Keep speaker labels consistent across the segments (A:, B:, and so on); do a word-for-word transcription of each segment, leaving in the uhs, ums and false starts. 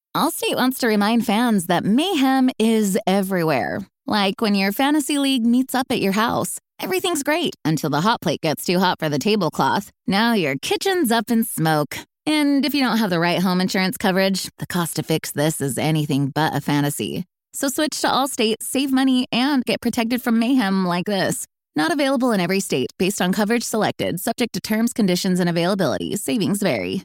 A: Allstate wants to remind fans that mayhem is everywhere. Like when your fantasy league meets up at your house. Everything's great until the hot plate gets too hot for the tablecloth. Now your kitchen's up in smoke. And if you don't have the right home insurance coverage, the cost to fix this is anything but a fantasy. So switch to Allstate, save money, and get protected from mayhem like this. Not available in every state based on coverage selected, subject to terms, conditions, and availability. Savings vary.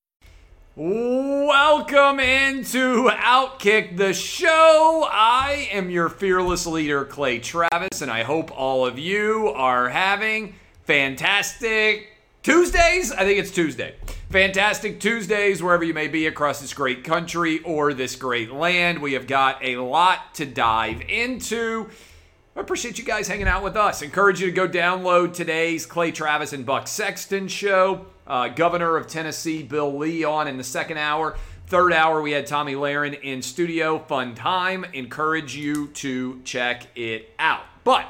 B: Welcome into Outkick the show. I am your fearless leader, Clay Travis, and I hope all of you are having fantastic Tuesdays. I think it's Tuesday. Fantastic Tuesdays wherever you may be across this great country or this great land. We have got a lot to dive into. I appreciate you guys hanging out with us. Encourage you to go download today's Clay Travis and Buck Sexton show. Uh, Governor of Tennessee, Bill Lee, on in the second hour. Third hour, we had Tommy Lahren in studio. Fun time. Encourage you to check it out. But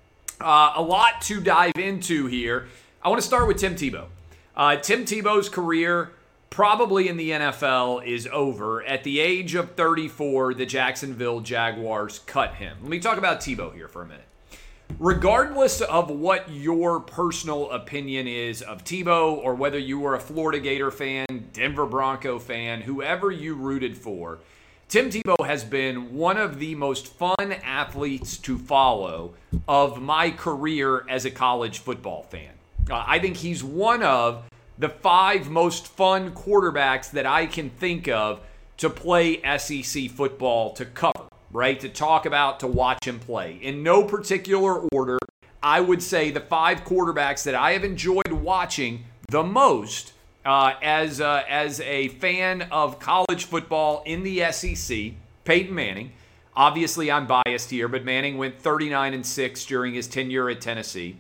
B: uh, a lot to dive into here. I want to start with Tim Tebow. Uh, Tim Tebow's career probably in the N F L is over. At the age of thirty-four, the Jacksonville Jaguars cut him. Let me talk about Tebow here for a minute. Regardless of what your personal opinion is of Tebow, or whether you were a Florida Gator fan, Denver Bronco fan, whoever you rooted for, Tim Tebow has been one of the most fun athletes to follow of my career as a college football fan. Uh, I think he's one of the five most fun quarterbacks that I can think of to play S E C football, to cover, right? To talk about, to watch him play. In no particular order, I would say the five quarterbacks that I have enjoyed watching the most uh, as, uh, as a fan of college football in the S E C, Peyton Manning. Obviously, I'm biased here, but Manning went thirty-nine and six during his tenure at Tennessee,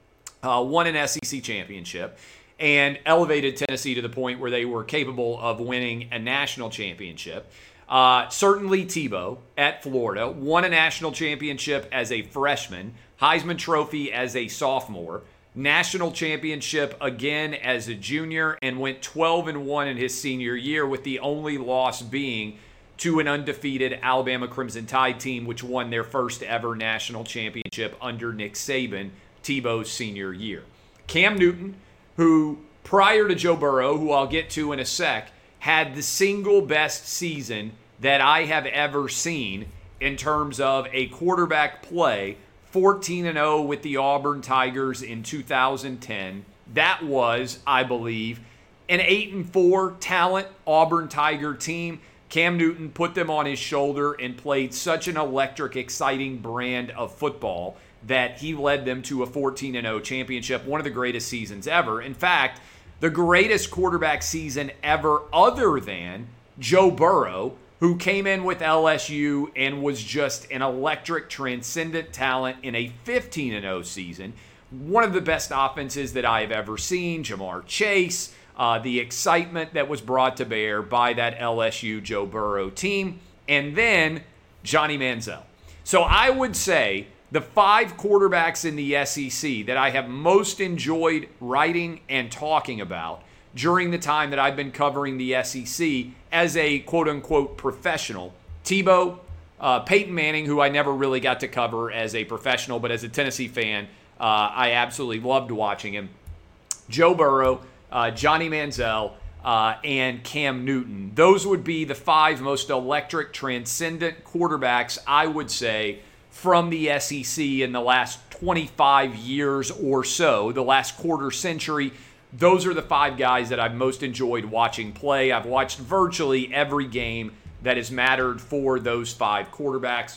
B: uh, won an S E C championship, and elevated Tennessee to the point where they were capable of winning a national championship. Uh, certainly Tebow at Florida, won a national championship as a freshman, Heisman Trophy as a sophomore, national championship again as a junior, and went twelve and one in his senior year, with the only loss being to an undefeated Alabama Crimson Tide team, which won their first ever national championship under Nick Saban, Tebow's senior year. Cam Newton, who prior to Joe Burrow, who I'll get to in a sec, had the single best season that I have ever seen in terms of a quarterback play, fourteen and oh with the Auburn Tigers in two thousand ten. That was, I believe, an eight and four talent Auburn Tiger team. Cam Newton put them on his shoulder and played such an electric, exciting brand of football that he led them to a fourteen and oh championship, one of the greatest seasons ever. In fact, the greatest quarterback season ever other than Joe Burrow, who came in with L S U and was just an electric, transcendent talent in a fifteen and oh season. One of the best offenses that I have ever seen, Jamar Chase, uh, the excitement that was brought to bear by that L S U Joe Burrow team, and then Johnny Manziel. So I would say the five quarterbacks in the S E C that I have most enjoyed writing and talking about during the time that I've been covering the S E C as a quote-unquote professional: Tebow, uh, Peyton Manning, who I never really got to cover as a professional, but as a Tennessee fan, uh, I absolutely loved watching him, Joe Burrow, uh, Johnny Manziel, uh, and Cam Newton. Those would be the five most electric, transcendent quarterbacks, I would say, from the S E C in the last twenty-five years or so, the last quarter century. Those are the five guys that I've most enjoyed watching play. I've watched virtually every game that has mattered for those five quarterbacks,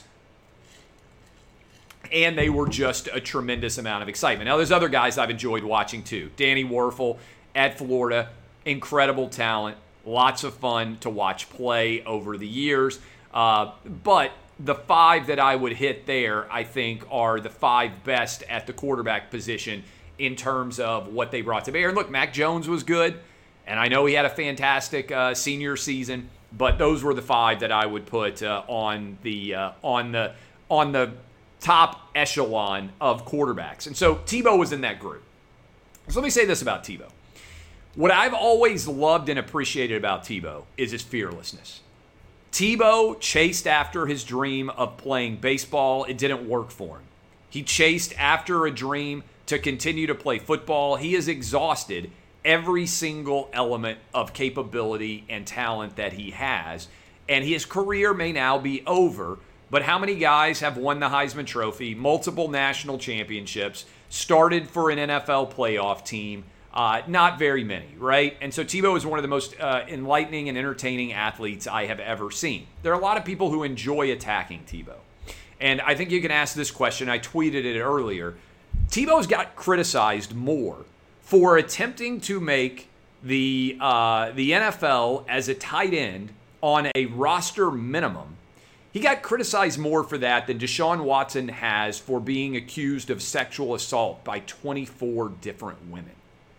B: and they were just a tremendous amount of excitement. Now, there's other guys I've enjoyed watching too. Danny Wuerffel at Florida, incredible talent, lots of fun to watch play over the years. Uh, but the five that I would hit there, I think, are the five best at the quarterback position in terms of what they brought to bear. And look, Mac Jones was good, and I know he had a fantastic uh, senior season, but those were the five that I would put uh, on the uh, on the on the top echelon of quarterbacks. And so Tebow was in that group. So let me say this about Tebow. What I've always loved and appreciated about Tebow is his fearlessness. Tebow chased after his dream of playing baseball. It didn't work for him. He chased after a dream to continue to play football. He has exhausted every single element of capability and talent that he has. And his career may now be over. But how many guys have won the Heisman Trophy, multiple national championships, started for an N F L playoff team? Uh, not very many, right? And so Tebow is one of the most uh, enlightening and entertaining athletes I have ever seen. There are a lot of people who enjoy attacking Tebow. And I think you can ask this question. I tweeted it earlier. Tebow's got criticized more for attempting to make the uh, the N F L as a tight end on a roster minimum. He got criticized more for that than Deshaun Watson has for being accused of sexual assault by twenty-four different women.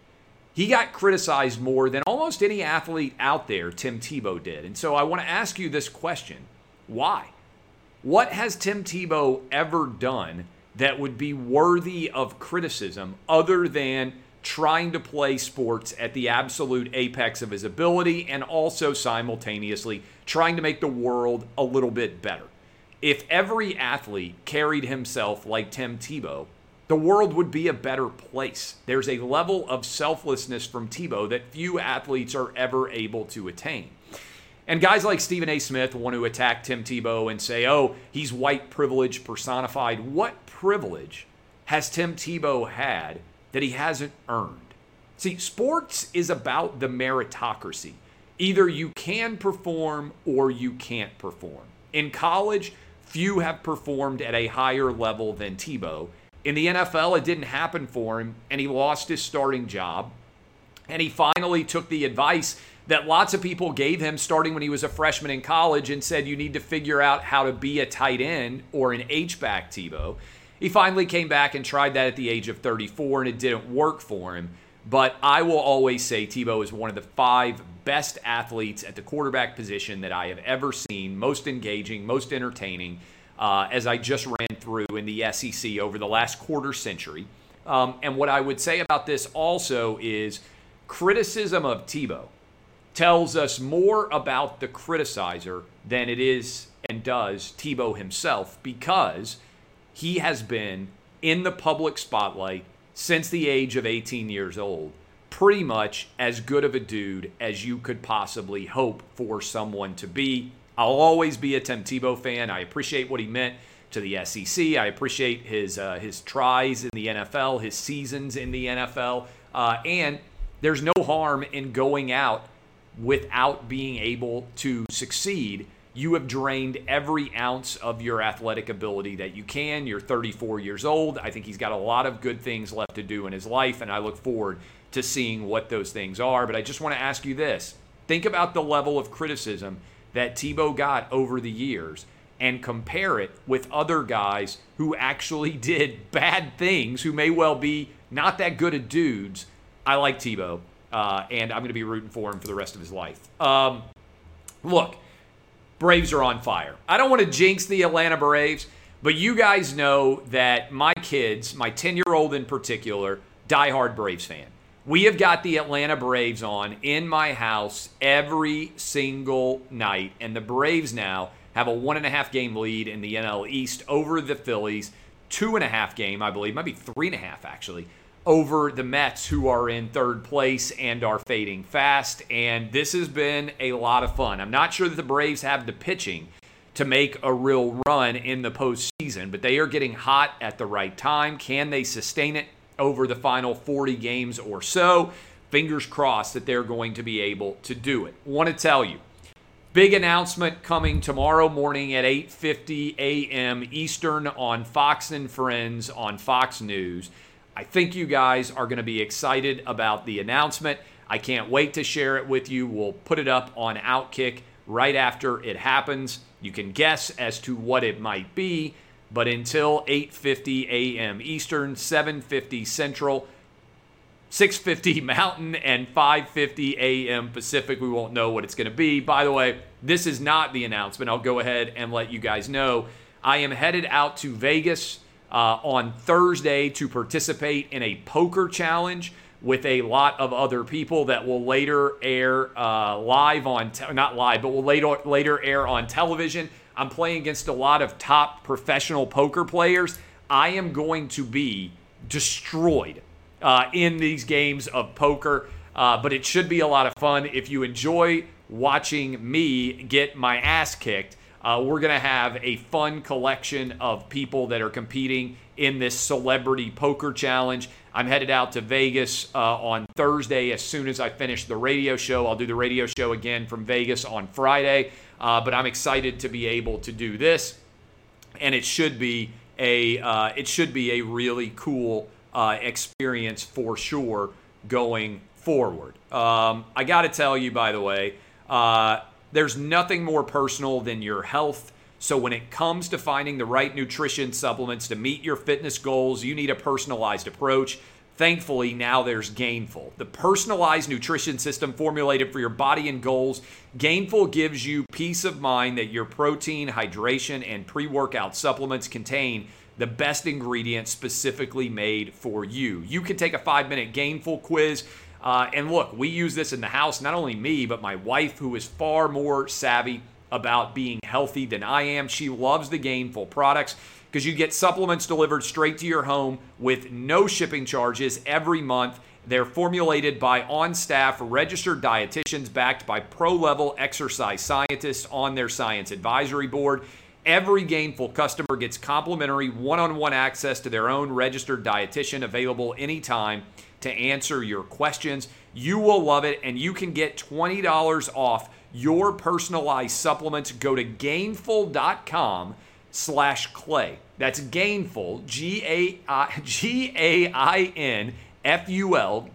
B: He got criticized more than almost any athlete out there, Tim Tebow did. And so I want to ask you this question. Why? What has Tim Tebow ever done that would be worthy of criticism other than trying to play sports at the absolute apex of his ability and also simultaneously trying to make the world a little bit better? If every athlete carried himself like Tim Tebow, the world would be a better place. There's a level of selflessness from Tebow that few athletes are ever able to attain. And guys like Stephen A. Smith want to attack Tim Tebow and say, oh, he's white privilege personified. What privilege has Tim Tebow had that he hasn't earned? See, sports is about the meritocracy. Either you can perform or you can't perform. In college, few have performed at a higher level than Tebow. In the N F L, it didn't happen for him, and he lost his starting job. And he finally took the advice that lots of people gave him starting when he was a freshman in college and said, you need to figure out how to be a tight end or an H-back, Tebow. He finally came back and tried that at the age of thirty-four, and it didn't work for him. But I will always say Tebow is one of the five best athletes at the quarterback position that I have ever seen, most engaging, most entertaining, uh, as I just ran through in the S E C over the last quarter century. Um, and what I would say about this also is criticism of Tebow tells us more about the criticizer than it is and does Tebow himself, because he has been in the public spotlight since the age of eighteen years old, pretty much as good of a dude as you could possibly hope for someone to be. I'll always be a Tim Tebow fan. I appreciate what he meant to the S E C. I appreciate his uh, his tries in the N F L, his seasons in the N F L. Uh, and there's no harm in going out without being able to succeed. You have drained every ounce of your athletic ability that you can. You're thirty-four years old. I think he's got a lot of good things left to do in his life, and I look forward to seeing what those things are. But I just want to ask you this. Think about the level of criticism that Tebow got over the years and compare it with other guys who actually did bad things, who may well be not that good at dudes. I like Tebow, uh, and I'm going to be rooting for him for the rest of his life. Um, look, Braves are on fire. I don't want to jinx the Atlanta Braves, but you guys know that my kids, my ten-year-old in particular, diehard Braves fan. We have got the Atlanta Braves on in my house every single night, and the Braves now have a one-and-a-half game lead in the N L East over the Phillies, two-and-a-half game, I believe, maybe three-and-a-half actually, over the Mets, who are in third place and are fading fast. And this has been a lot of fun. I'm not sure that the Braves have the pitching to make a real run in the postseason, but they are getting hot at the right time. Can they sustain it over the final forty games or so? Fingers crossed that they're going to be able to do it. Want to tell you, big announcement coming tomorrow morning at eight fifty a.m. Eastern on Fox and Friends on Fox News. I think you guys are going to be excited about the announcement. I can't wait to share it with you. We'll put it up on Outkick right after it happens. You can guess as to what it might be, but until eight fifty a.m. Eastern, seven fifty Central, six fifty Mountain, and five fifty a.m. Pacific, we won't know what it's going to be. By the way, this is not the announcement. I'll go ahead and let you guys know. I am headed out to Vegas Uh, on Thursday to participate in a poker challenge with a lot of other people that will later air uh, live on, te- not live, but will later, later air on television. I'm playing against a lot of top professional poker players. I am going to be destroyed uh, in these games of poker, uh, but it should be a lot of fun. If you enjoy watching me get my ass kicked, uh, we're going to have a fun collection of people that are competing in this celebrity poker challenge. I'm headed out to Vegas uh, on Thursday as soon as I finish the radio show. I'll do the radio show again from Vegas on Friday, uh, but I'm excited to be able to do this, and it should be a uh, it should be a really cool uh, experience for sure going forward. Um, I got to tell you, by the way, uh, there's nothing more personal than your health. So when it comes to finding the right nutrition supplements to meet your fitness goals, you need a personalized approach. Thankfully, now there's Gainful, the personalized nutrition system formulated for your body and goals. Gainful gives you peace of mind that your protein, hydration, and pre-workout supplements contain the best ingredients specifically made for you. You can take a five-minute Gainful quiz. Uh, and look, we use this in the house, not only me, but my wife, who is far more savvy about being healthy than I am. She loves the Gainful products because you get supplements delivered straight to your home with no shipping charges every month. They're formulated by on-staff registered dietitians backed by pro-level exercise scientists on their science advisory board. Every Gainful customer gets complimentary one-on-one access to their own registered dietitian available anytime to answer your questions. You will love it, and you can get twenty dollars off your personalized supplements. Go to gainful.com slash clay. That's Gainful, G A I G A I N F U L,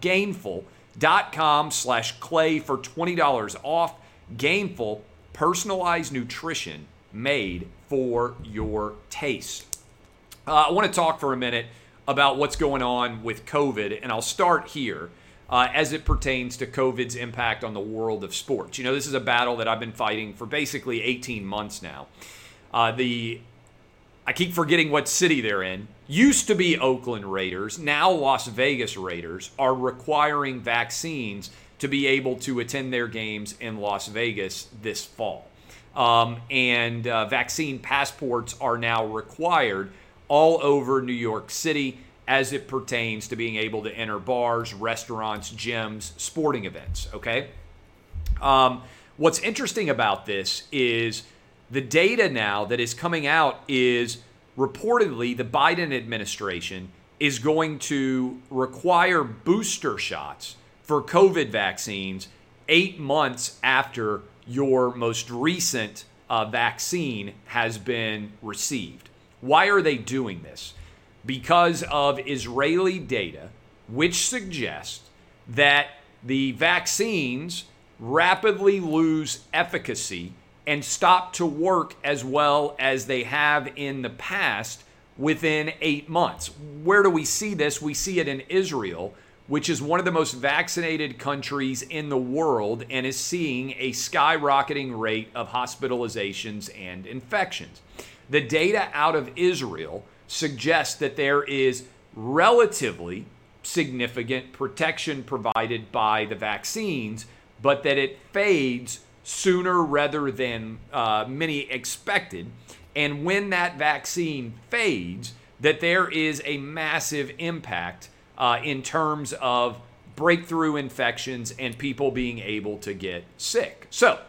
B: gainful.com slash clay for twenty dollars off. Gainful, personalized nutrition made for your taste. Uh, I want to talk for a minute about what's going on with COVID, and I'll start here. Uh, as it pertains to COVID's impact on the world of sports. You know, this is a battle that I've been fighting for basically eighteen months now. Uh, the I keep forgetting what city they're in. Used to be Oakland Raiders, now Las Vegas Raiders, are requiring vaccines to be able to attend their games in Las Vegas this fall. Um, and uh, vaccine passports are now required all over New York City as it pertains to being able to enter bars, restaurants, gyms, sporting events, okay? Um, what's interesting about this is the data now that is coming out is reportedly the Biden administration is going to require booster shots for COVID vaccines eight months after your most recent uh, vaccine has been received. Why are they doing this? Because of Israeli data, which suggests that the vaccines rapidly lose efficacy and stop to work as well as they have in the past within eight months. Where do we see this? We see it in Israel, which is one of the most vaccinated countries in the world and is seeing a skyrocketing rate of hospitalizations and infections. The data out of Israel suggests that there is relatively significant protection provided by the vaccines, but that it fades sooner rather than uh, many expected. And when that vaccine fades, that there is a massive impact uh, in terms of breakthrough infections and people being able to get sick. So,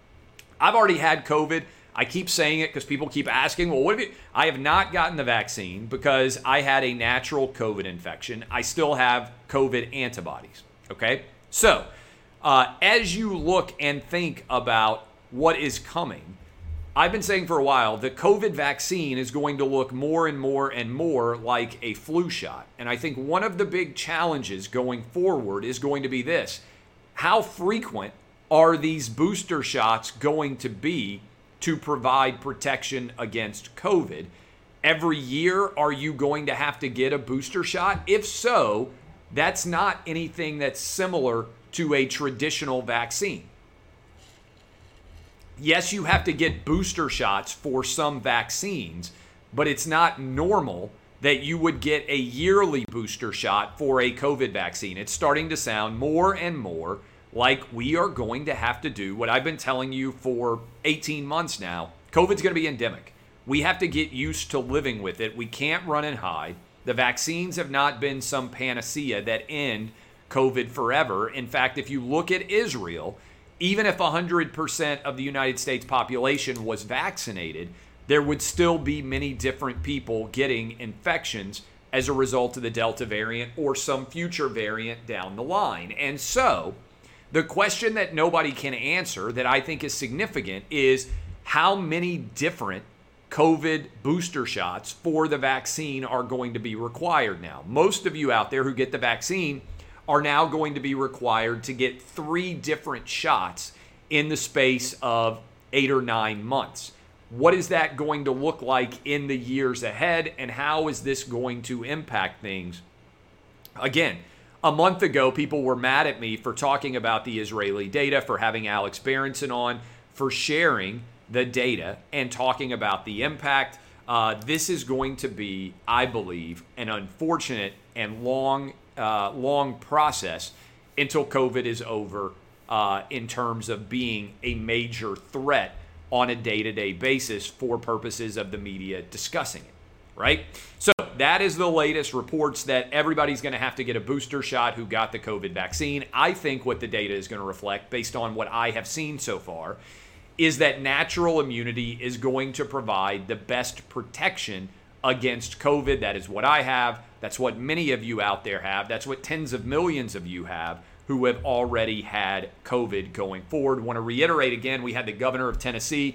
B: I've already had COVID. I keep saying it because people keep asking, well, what have you? I have not gotten the vaccine because I had a natural COVID infection. I still have COVID antibodies, okay? So, uh, as you look and think about what is coming, I've been saying for a while, the COVID vaccine is going to look more and more and more like a flu shot. And I think one of the big challenges going forward is going to be this. How frequent are these booster shots going to be to provide protection against COVID? Every year, are you going to have to get a booster shot? If so, that's not anything that's similar to a traditional vaccine. Yes, you have to get booster shots for some vaccines, but it's not normal that you would get a yearly booster shot for a COVID vaccine. It's starting to sound more and more like we are going to have to do what I've been telling you for eighteen months now. COVID's going to be endemic. We have to get used to living with it. We can't run and hide. The vaccines have not been some panacea that end COVID forever. In fact, if you look at Israel, even if one hundred percent of the United States population was vaccinated, there would still be many different people getting infections as a result of the Delta variant or some future variant down the line. And so, the question that nobody can answer that I think is significant is how many different COVID booster shots for the vaccine are going to be required now. Most of you out there who get the vaccine are now going to be required to get three different shots in the space of eight or nine months. What is that going to look like in the years ahead, and how is this going to impact things? Again, a month ago, people were mad at me for talking about the Israeli data, for having Alex Berenson on, for sharing the data and talking about the impact. Uh, this is going to be, I believe, an unfortunate and long, uh, long process until COVID is over uh, in terms of being a major threat on a day-to-day basis for purposes of the media discussing it, right? So that is the latest reports that everybody's going to have to get a booster shot who got the COVID vaccine. I think what the data is going to reflect, based on what I have seen so far, is that natural immunity is going to provide the best protection against COVID. That is what I have. That's what many of you out there have. That's what tens of millions of you have who have already had COVID going forward. I want to reiterate again, we had the governor of Tennessee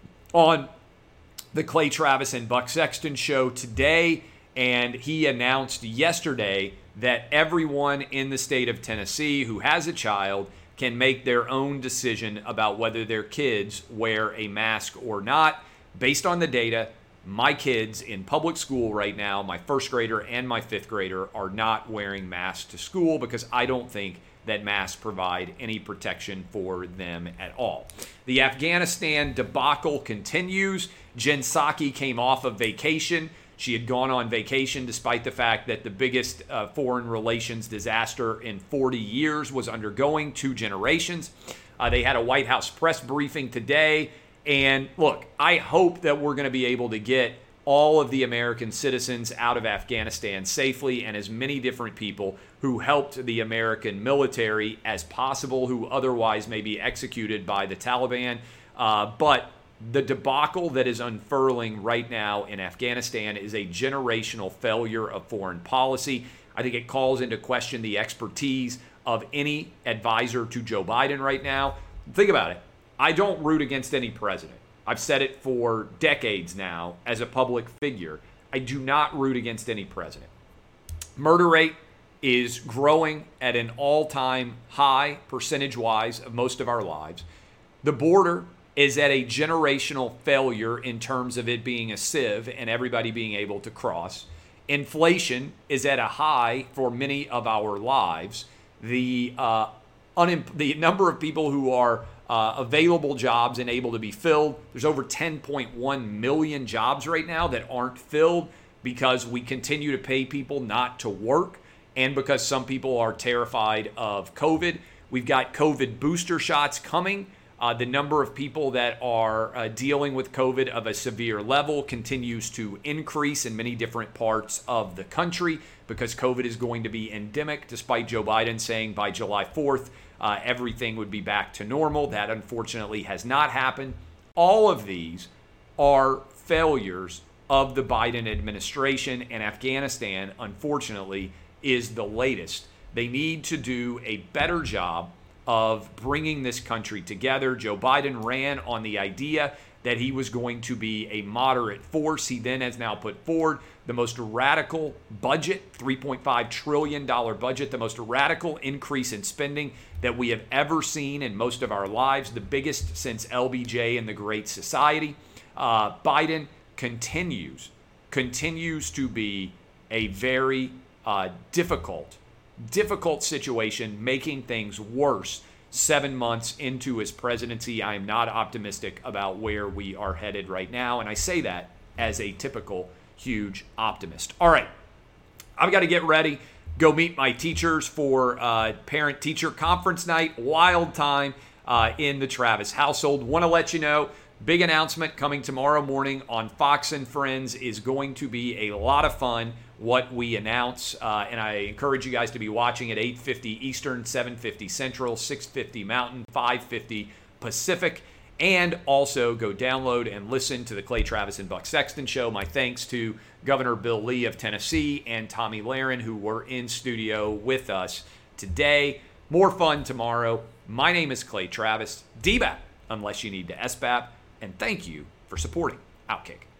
B: on the Clay Travis and Buck Sexton show today, and he announced yesterday that everyone in the state of Tennessee who has a child can make their own decision about whether their kids wear a mask or not. Based on the data, my kids in public school right now, my first grader and my fifth grader, are not wearing masks to school because I don't think that masks provide any protection for them at all. The Afghanistan debacle continues. Jen Psaki came off of vacation. She had gone on vacation despite the fact that the biggest uh, foreign relations disaster in forty years was undergoing two generations. Uh, they had a White House press briefing today. And look, I hope that we're going to be able to get all of the American citizens out of Afghanistan safely, and as many different people who helped the American military as possible who otherwise may be executed by the Taliban. Uh, but the debacle that is unfurling right now in Afghanistan is a generational failure of foreign policy. I think it calls into question the expertise of any advisor to Joe Biden right now. Think about it. I don't root against any president. I've said it for decades now as a public figure. I do not root against any president. Murder rate is growing at an all-time high percentage-wise of most of our lives. The border is at a generational failure in terms of it being a sieve and everybody being able to cross. Inflation is at a high for many of our lives. The uh, unem- the number of people who are uh, available jobs and able to be filled, there's over ten point one million jobs right now that aren't filled because we continue to pay people not to work and because some people are terrified of COVID. We've got COVID booster shots coming. Uh, the number of people that are uh, dealing with COVID of a severe level continues to increase in many different parts of the country because COVID is going to be endemic, despite Joe Biden saying by July fourth, uh, everything would be back to normal. That unfortunately has not happened. All of these are failures of the Biden administration, and Afghanistan, unfortunately, is the latest. They need to do a better job of bringing this country together. Joe Biden ran on the idea that he was going to be a moderate force. He then has now put forward the most radical budget, three point five trillion dollars budget, the most radical increase in spending that we have ever seen in most of our lives, the biggest since L B J and the Great Society. Uh, Biden continues, continues to be a very uh, difficult difficult situation, making things worse seven months into his presidency. I am not optimistic about where we are headed right now, and I say that as a typical huge optimist. All right, I've got to get ready. Go meet my teachers for uh, parent-teacher conference night. Wild time uh, in the Travis household. Want to let you know, big announcement coming tomorrow morning on Fox and Friends is going to be a lot of fun, what we announce. Uh, and I encourage you guys to be watching at eight fifty Eastern, seven fifty Central, six fifty Mountain, five fifty Pacific. And also go download and listen to the Clay Travis and Buck Sexton Show. My thanks to Governor Bill Lee of Tennessee and Tommy Lahren, who were in studio with us today. More fun tomorrow. My name is Clay Travis. D B A P, unless you need to S B A P. And thank you for supporting Outkick.